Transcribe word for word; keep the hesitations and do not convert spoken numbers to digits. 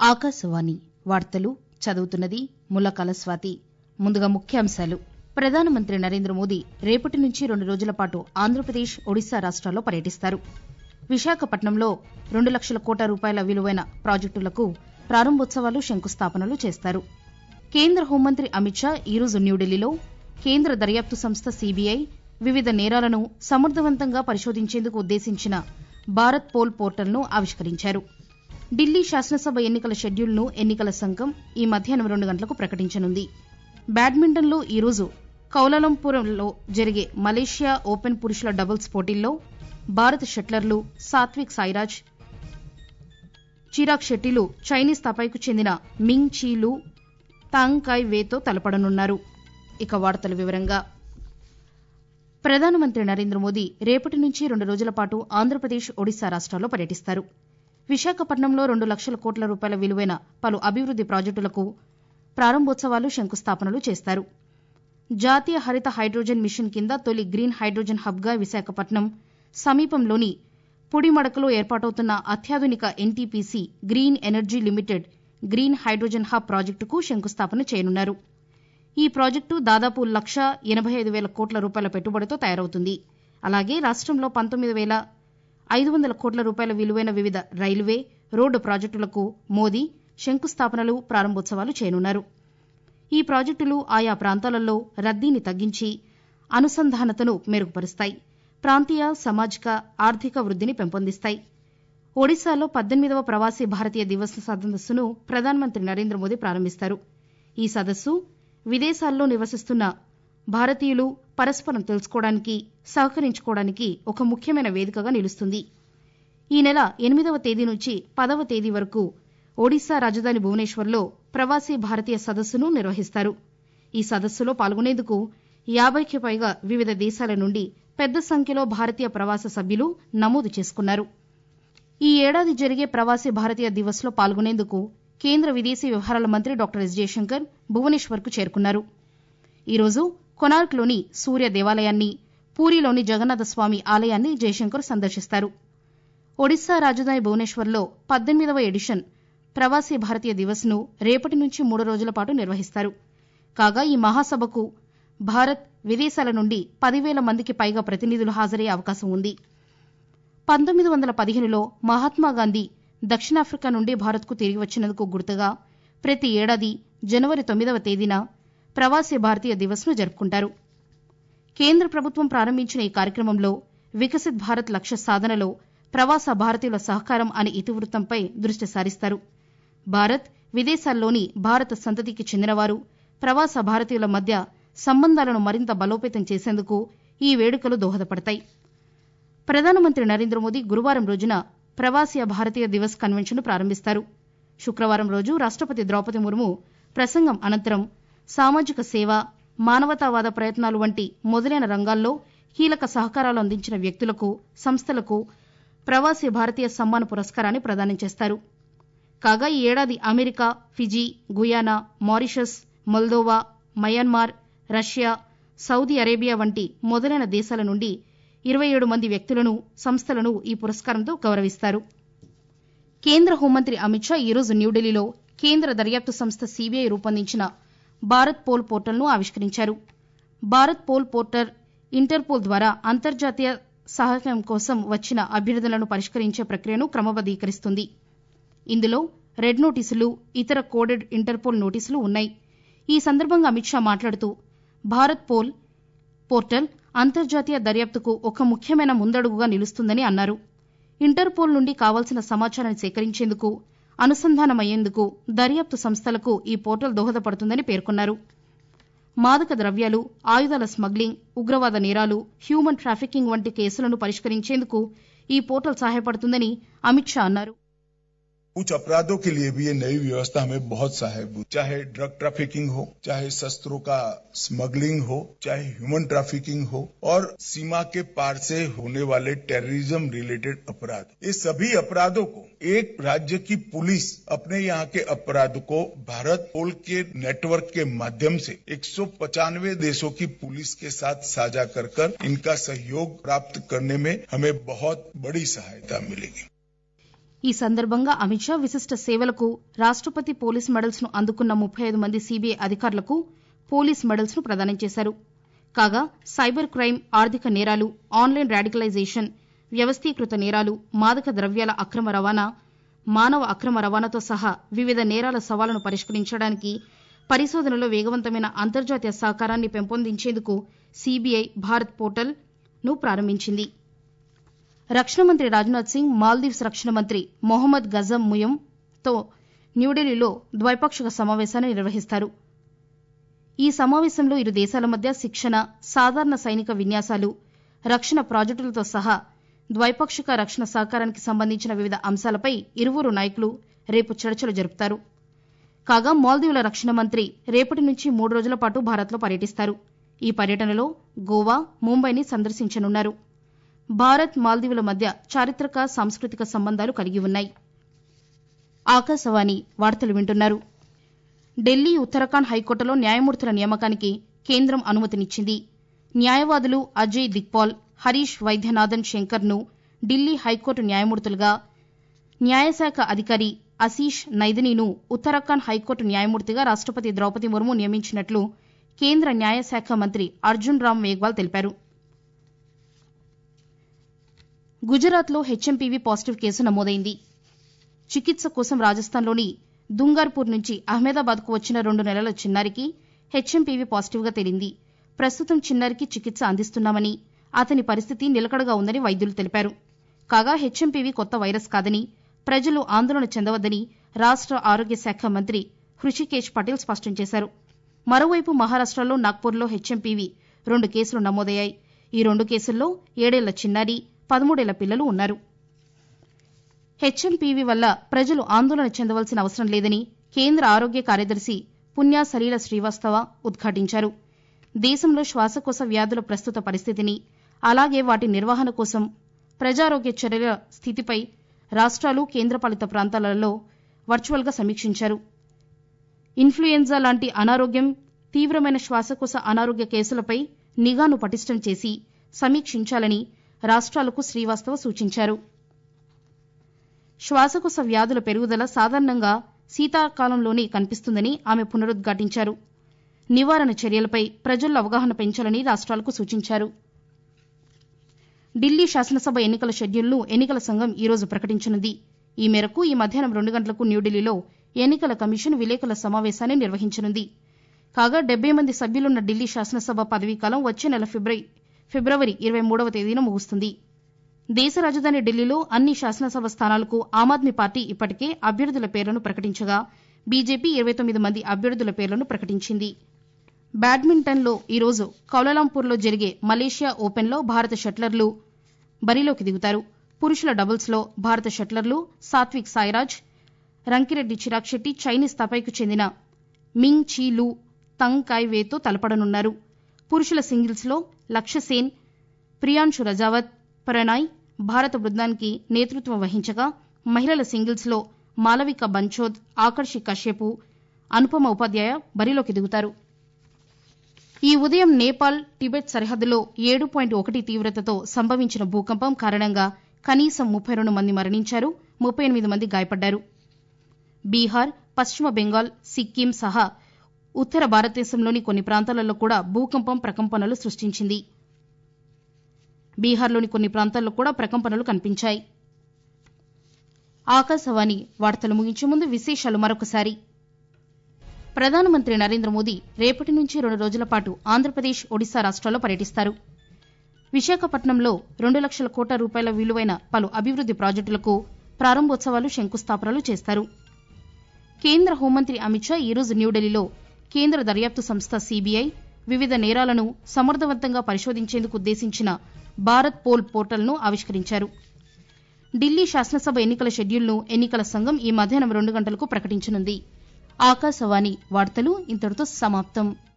ఆకాశవాణి వార్తలు చదువుతున్నది ములకాల స్వాతి. ముందుగా ముఖ్యాంశాలు. ప్రధానమంత్రి నరేంద్ర మోదీ రేపటి నుంచి రెండు రోజుల పాటు ఆంధ్రప్రదేశ్, ఒడిశా రాష్ట్రాల్లో పర్యటిస్తారు. విశాఖపట్నంలో రెండు లక్షల కోట్ల రూపాయల విలువైన ప్రాజెక్టులకు ప్రారంభోత్సవాలు, శంకుస్థాపనలు చేస్తారు. కేంద్ర హోంమంత్రి అమిత్ షా ఈరోజు న్యూఢిల్లీలో కేంద్ర దర్యాప్తు సంస్థ సీబీఐ వివిధ నేరాలను సమర్థవంతంగా పరిశోధించేందుకు ఉద్దేశించిన భారత్ పోల్ పోర్టల్ను ఆవిష్కరించారు. ఢిల్లీ శాసనసభ ఎన్నికల షెడ్యూల్ను ఎన్నికల సంఘం ఈ మధ్యాహ్నం రెండు గంటలకు ప్రకటించనుంది. బ్యాడ్మింటన్లో ఈరోజు కౌలాలంపూర్లో జరిగే మలేషియా ఓపెన్ పురుషుల డబుల్స్ పోటీల్లో భారత షట్లర్లు సాత్విక్ సాయిరాజ్, చిరాగ్ షెట్టీలు చైనీస్ తాపైకు చెందిన మింగ్ చీ లు, తాంగ్ కాయ్ వేతో తలపడనున్నారు. ఇక వార్తల వివరంగా. ప్రధానమంత్రి నరేంద్ర మోదీ రేపటి నుంచి రెండు రోజుల పాటు ఆంధ్రప్రదేశ్, ఒడిశా రాష్ట్రాల్లో పర్యటిస్తారు. విశాఖపట్నంలో రెండు లక్షల కోట్ల రూపాయల విలువైన పలు అభివృద్ది ప్రాజెక్టులకు ప్రారంభోత్సవాలు, శంకుస్థాపనలు చేస్తారు. జాతీయ హరిత హైడ్రోజన్ మిషన్ కింద తొలి గ్రీన్ హైడ్రోజన్ హబ్గా విశాఖపట్నం సమీపంలోని పుడిమడకలో ఏర్పాటవుతున్న అత్యాధునిక NTPC green energy limited green hydrogen hub ప్రాజెక్టుకు శంకుస్థాపన చేయనున్నారు. ఈ ప్రాజెక్టు దాదాపు లక్ష ఎనబై ఐదు వేల కోట్ల రూపాయల పెట్టుబడితో తయారవుతుంది. అలాగే రాష్టంలో పంతొమ్మిది వేల ఐదు వందల కోట్ల రూపాయల విలువైన వివిధ రైల్వే, రోడ్డు ప్రాజెక్టులకు మోదీ శంకుస్థాపనలు, ప్రారంభోత్సవాలు చేయనున్నారు. ఈ ప్రాజెక్టులు ఆయా ప్రాంతాలలో రద్దీని తగ్గించి అనుసంధానతను మెరుగుపరుస్తాయి, ప్రాంతీయ, సామాజిక, ఆర్థిక వృద్దిని పెంపొందిస్తాయి. ఒడిశాలో పద్దెనిమిదవ ప్రవాసీ భారతీయ దివస్ సదస్సును ప్రధానమంత్రి నరేంద్ర మోదీ ప్రారంభిస్తారు. ఈ సదస్సు విదేశాల్లో నివసిస్తున్న భారతీయులు పరస్పరం తెలుసుకోవడానికి, సహకరించుకోవడానికి ఒక ముఖ్యమైన వేదికగా నిలుస్తుంది. ఈ నెల ఎనిమిదవ తేదీ నుంచి పదవ తేదీ వరకు ఒడిశా రాజధాని భువనేశ్వర్లో ప్రవాసీ భారతీయ సదస్సును నిర్వహిస్తారు. ఈ సదస్సులో పాల్గొనేందుకు యాభైకి పైగా వివిధ దేశాల నుండి పెద్ద సంఖ్యలో భారతీయ ప్రవాస సభ్యులు నమోదు చేసుకున్నారు. ఈ ఏడాది జరిగే ప్రవాసీ భారతీయ దివస్లో పాల్గొనేందుకు కేంద్ర విదేశీ వ్యవహారాల మంత్రి డాక్టర్ ఎస్ జయశంకర్ భువనేశ్వర్కు చేరుకున్నారు. ఈరోజు కొనార్క్లోని సూర్య దేవాలయాన్ని, పూరీలోని జగన్నాథస్వామి ఆలయాన్ని జయశంకర్ సందర్శిస్తారు. ఒడిశా రాజధాని భువనేశ్వర్లో పద్దెనిమిదవ ఎడిషన్ ప్రవాసీ భారతీయ దివస్ను రేపటి నుంచి మూడు రోజుల పాటు నిర్వహిస్తారు. కాగా ఈ మహాసభకు భారత్, విదేశాల నుండి పదివేల మందికి పైగా ప్రతినిధులు హాజరయ్యే అవకాశం ఉంది. పంతొమ్మిది వందల పదిహేనులో మహాత్మాగాంధీ దక్షిణాఫ్రికా నుండి భారత్కు తిరిగి వచ్చినందుకు గుర్తుగా ప్రతి ఏడాది జనవరి తొమ్మిదవ తేదీన ప్రవాసీ భారతీయ దివస్ను జరుపుకుంటారు. కేంద్ర ప్రభుత్వం ప్రారంభించిన ఈ కార్యక్రమంలో వికసిత్ భారత్ లక్ష్య సాధనలో ప్రవాస భారతీయుల సహకారం అనే ఇతివృత్తంపై దృష్టి సారిస్తారు. భారత్, విదేశాల్లోని భారత సంతతికి చెందినవారు, ప్రవాస భారతీయుల మధ్య సంబంధాలను మరింత బలోపేతం చేసేందుకు ఈ వేడుకలు దోహదపడతాయి. ప్రధానమంత్రి నరేంద్ర మోదీ గురువారం రోజున ప్రవాసీ భారతీయ దివస్ కన్వెన్షన్ను ప్రారంభిస్తారు. శుక్రవారం రోజు రాష్టపతి ద్రౌపది ముర్ము ప్రసంగం అనంతరం సామాజిక సేవ, మానవతావాద ప్రయత్నాలు వంటి మొదలైన రంగాల్లో కీలక సహకారాలు అందించిన వ్యక్తులకు, సంస్థలకు ప్రవాసీ భారతీయ సమ్మాన పురస్కారాన్ని ప్రదానం చేస్తారు. కాగా ఈ ఏడాది America, Fiji, Guyana, Mauritius, Moldova, Myanmar, Russia, Saudi Arabia వంటి మొదలైన దేశాల నుండి ఇరవై ఏడు మంది వ్యక్తులను, సంస్థలను ఈ పురస్కారంతో గౌరవిస్తారు. కేంద్ర హోంమంత్రి అమిత్ షా ఈరోజు న్యూఢిల్లీలో కేంద్ర దర్యాప్తు సంస్థ సీబీఐ రూపొందించిన భారత్ పోల్ పోర్టల్ను ఆవిష్కరించారు. భారత్ పోల్ పోర్టల్ ఇంటర్పోల్ ద్వారా అంతర్జాతీయ సహాయం కోసం వచ్చిన అభ్యర్థనలను పరిష్కరించే ప్రక్రియను క్రమబద్దీకరిస్తుంది. ఇందులో రెడ్ నోటీసులు, ఇతర కోడెడ్ ఇంటర్పోల్ నోటీసులు ఉన్నాయి. ఈ సందర్భంగా అమిత్ షా మాట్లాడుతూ భారత్ పోల్ పోర్టల్ అంతర్జాతీయ దర్యాప్తుకు ఒక ముఖ్యమైన ముందడుగుగా నిలుస్తుందని అన్నారు. ఇంటర్పోల్ నుండి కావాల్సిన సమాచారాన్ని సేకరించేందుకు, అనుసంధానమయ్యేందుకు దర్యాప్తు సంస్థలకు ఈ పోర్టల్ దోహదపడుతుందని పేర్కొన్నారు. మాదక ద్రవ్యాలు, ఆయుధాల స్మగ్లింగ్, ఉగ్రవాద నేరాలు, హ్యూమన్ ట్రాఫికింగ్ వంటి కేసులను పరిష్కరించేందుకు ఈ పోర్టల్ సహాయపడుతుందని అమిత్ షా అన్నారు. कुछ अपराधों के लिए भी ये नई व्यवस्था हमें बहुत सहायक हुई, चाहे ड्रग ट्रैफिकिंग हो, चाहे शस्त्रों का स्मगलिंग हो, चाहे ह्यूमन ट्रैफिकिंग हो और सीमा के पार से होने वाले टेररिज्म रिलेटेड अपराध, ये सभी अपराधों को एक राज्य की पुलिस अपने यहाँ के अपराध को भारत पोल के नेटवर्क के माध्यम से एक सौ पचानवे देशों की पुलिस के साथ साझा कर कर इनका सहयोग प्राप्त करने में हमें बहुत बड़ी सहायता मिलेगी. ఈ సందర్భంగా అమిత్ షా విశిష్ట సేవలకు రాష్టపతి పోలీస్ మెడల్స్ ను అందుకున్న ముప్పై ఐదు మంది సీబీఐ అధికారులకు పోలీస్ మెడల్స్ ను ప్రదానం చేశారు. కాగా సైబర్ క్రైమ్, ఆర్థిక నేరాలు, ఆన్లైన్ రాడికలైజేషన్, వ్యవస్థీకృత నేరాలు, మాదక ద్రవ్యాల అక్రమ రవాణా, మానవ అక్రమ రవాణాతో సహా వివిధ నేరాల సవాళ్లను పరిష్కరించడానికి పరిశోధనలో వేగవంతమైన అంతర్జాతీయ సహకారాన్ని పెంపొందించేందుకు సీబీఐ భారత్ పోర్టల్ ను ప్రారంభించింది. రక్షణ మంత్రి రాజ్నాథ్ సింగ్ మాల్దీవ్స్ రక్షణ మంత్రి మొహమ్మద్ గజం ముయం తో న్యూఢిల్లీలో ద్వైపాక్షిక సమావేశాన్ని నిర్వహిస్తారు. ఈ సమావేశంలో ఇరు దేశాల మధ్య శిక్షణ, సాధారణ సైనిక విన్యాసాలు, రక్షణ ప్రాజెక్టులతో సహా ద్వైపాక్షిక రక్షణ సహకారానికి సంబంధించిన వివిధ అంశాలపై ఇరువురు నాయకులు రేపు చర్చలు జరుపుతారు. కాగా మాల్దీవుల రక్షణ మంత్రి రేపటి నుంచి మూడు రోజుల పాటు భారత్లో పర్యటిస్తారు. ఈ పర్యటనలో గోవా, ముంబైని సందర్శించనున్నారు. భారత్, మాల్దీవుల మధ్య చారిత్రక, సాంస్కృతిక సంబంధాలు కలిగి ఉన్నాయి. ఆకాశవాణి వార్తలు వింటున్నారు. ఢిల్లీ, ఉత్తరాఖండ్ హైకోర్టులో న్యాయమూర్తుల నియామకానికి కేంద్రం అనుమతినిచ్చింది. న్యాయవాదులు అజయ్ దిక్పాల్, హరీష్ వైద్యనాథన్ శంకర్ను ఢిల్లీ హైకోర్టు న్యాయమూర్తులుగా, న్యాయశాఖ అధికారి అశీష్ నైదనీను ఉత్తరాఖండ్ హైకోర్టు న్యాయమూర్తిగా రాష్టపతి ద్రౌపది ముర్ము నియమించినట్లు కేంద్ర న్యాయశాఖ మంత్రి అర్జున్ రామ్ మేఘ్వాల్ తెలిపారు. గుజరాత్లో హెచ్ఎంపీవీ పాజిటివ్ కేసు నమోదైంది. చికిత్స కోసం రాజస్థాన్లోని దుంగార్పూర్ నుంచి అహ్మదాబాద్కు వచ్చిన రెండు నెలల చిన్నారికి హెచ్ఎంపీవీ పాజిటివ్గా తేలింది. ప్రస్తుతం చిన్నారికి చికిత్స అందిస్తున్నామని, అతని పరిస్థితి నిలకడగా ఉందని వైద్యులు తెలిపారు. కాగా హెచ్ఎంపీవీ కొత్త వైరస్ కాదని, ప్రజలు ఆందోళన చెందవద్దని రాష్ట ఆరోగ్య శాఖ మంత్రి హృషికేశ్ పటేల్ స్పష్టం చేశారు. మరోవైపు మహారాష్టలో నాగ్పూర్లో హెచ్ఎంపీవీ రెండు కేసులు నమోదయ్యాయి. ఈ రెండు కేసుల్లో ఏడేళ్ల చిన్నారి, పదమూడేళ్ల పిల్లలు ఉన్నారు. హెచ్ఎంపీవీ వల్ల ప్రజలు ఆందోళన చెందవలసిన అవసరం లేదని కేంద్ర ఆరోగ్య కార్యదర్శి పుణ్య సలీల శ్రీవాస్తవ ఉద్ఘాటించారు. దేశంలో శ్వాసకోశ వ్యాధుల ప్రస్తుత పరిస్థితిని, అలాగే వాటి నిర్వహణ కోసం ప్రజారోగ్య చర్యల స్థితిపై రాష్ట్రాలు, కేంద్రపాలిత ప్రాంతాలలో వర్చువల్గా సమీక్షించారు. ఇన్ఫ్లుయెంజా లాంటి అనారోగ్యం, తీవ్రమైన శ్వాసకోశ అనారోగ్య కేసులపై నిఘాను పటిష్టం చేసి సమీక్షించాలని రాష్ట్రాలకు శ్రీవాస్తవ సూచించారు. శ్వాసకోశ వ్యాధుల పెరుగుదల సాధారణంగా శీతాకాలంలోనే కనిపిస్తుందని ఆమె పునరుద్ఘాటించారు. నివారణ చర్యలపై ప్రజల్లో అవగాహన పెంచాలని రాష్ట్రాలకు సూచించారు. ఢిల్లీ శాసనసభ ఎన్నికల షెడ్యూల్ను ఎన్నికల సంఘం ఈ రోజు ప్రకటించనుంది. ఈ మేరకు ఈ మధ్యాహ్నం రెండు గంటలకు న్యూఢిల్లీలో ఎన్నికల కమిషన్ విలేకరుల సమావేశాన్ని నిర్వహించనుంది. కాగా డెబ్బై మంది సభ్యులున్న ఢిల్లీ శాసనసభ పదవీకాలం వచ్చే నెల ఫిబ్రవరి ఇరవై మూడవ తేదీన ముగుస్తుంది. దేశ రాజధాని ఢిల్లీలో అన్ని శాసనసభ స్థానాలకు ఆమ్ ఆద్మీ పార్టీ ఇప్పటికే అభ్యర్థుల పేర్లను ప్రకటించగా, బీజేపీ ఇరవై తొమ్మిది మంది అభ్యర్థుల పేర్లను ప్రకటించింది. బ్యాడ్మింటన్లో ఈరోజు కౌలాలంపూర్లో జరిగే మలేషియా ఓపెన్లో భారత షట్లర్లు బరిలోకి దిగుతారు. పురుషుల డబుల్స్లో భారత షట్లర్లు సాత్విక్ సాయిరాజ్, రంకిరెడ్డి చిరాగ్ శెట్టి చైనీస్ తపైకు చెందిన మింగ్ చీ లూ తంగ్ కాయ్ వేతో తలపడనున్నారు. పురుషుల సింగిల్స్లో లక్ష్యసేన్, ప్రియాంశు రజావత్, ప్రణయ్ భారత బృందానికి నేతృత్వం వహించగా, మహిళల సింగిల్స్లో మాలవిక బంచోద్, ఆకర్షి కశ్యపు, అనుపమ ఉపాధ్యాయ బరిలోకి దిగుతారు. ఈ ఉదయం నేపాల్, టిబెట్ సరిహద్దులో ఏడు పాయింట్ ఒకటి తీవ్రతతో సంభవించిన భూకంపం కారణంగా కనీసం ముప్పై రెండు మంది మరణించారు, ముప్పై ఎనిమిది మంది గాయపడ్డారు. బీహార్, పశ్చిమ బెంగాల్, సిక్కిం సహా ఉత్తర భారతదేశంలోని కొన్ని ప్రాంతాలలో కూడా భూకంపం ప్రకంపనలు సృష్టించింది. బీహార్లోని కొన్ని ప్రాంతాల్లో కూడా ప్రకంపనలు కనిపించాయి. ఆకాశవాణి వార్తలు ముగించే ముందు విశేషాలు మరొకసారి. ప్రధానమంత్రి నరేంద్ర మోదీ రేపటి నుంచి రెండు రోజుల పాటు ఆంధ్రప్రదేశ్, ఒడిశా రాష్ట్రాల్లో పర్యటిస్తారు. విశాఖపట్నంలో రెండు లక్షల కోట్ల రూపాయల విలువైన పలు అభివృద్ది ప్రాజెక్టులకు ప్రారంభోత్సవాలు, శంకుస్థాపనలు చేస్తారు. కేంద్ర హోంమంత్రి అమిత్ షా ఈరోజు న్యూఢిల్లీలో కేంద్ర దర్యాప్తు సంస్థ సీబీఐ వివిధ నేరాలను సమర్థవంతంగా పరిశోధించేందుకు ఉద్దేశించిన భారత్ పోల్ పోర్టల్ను ఆవిష్కరించారు. ఢిల్లీ శాసనసభ ఎన్నికల షెడ్యూల్ను ఎన్నికల సంఘం ఈ మధ్యాహ్నం రెండు గంటలకు ప్రకటించనుంది. ఆకాశవాణి వార్తలు ఇంతటితో సమాప్తం.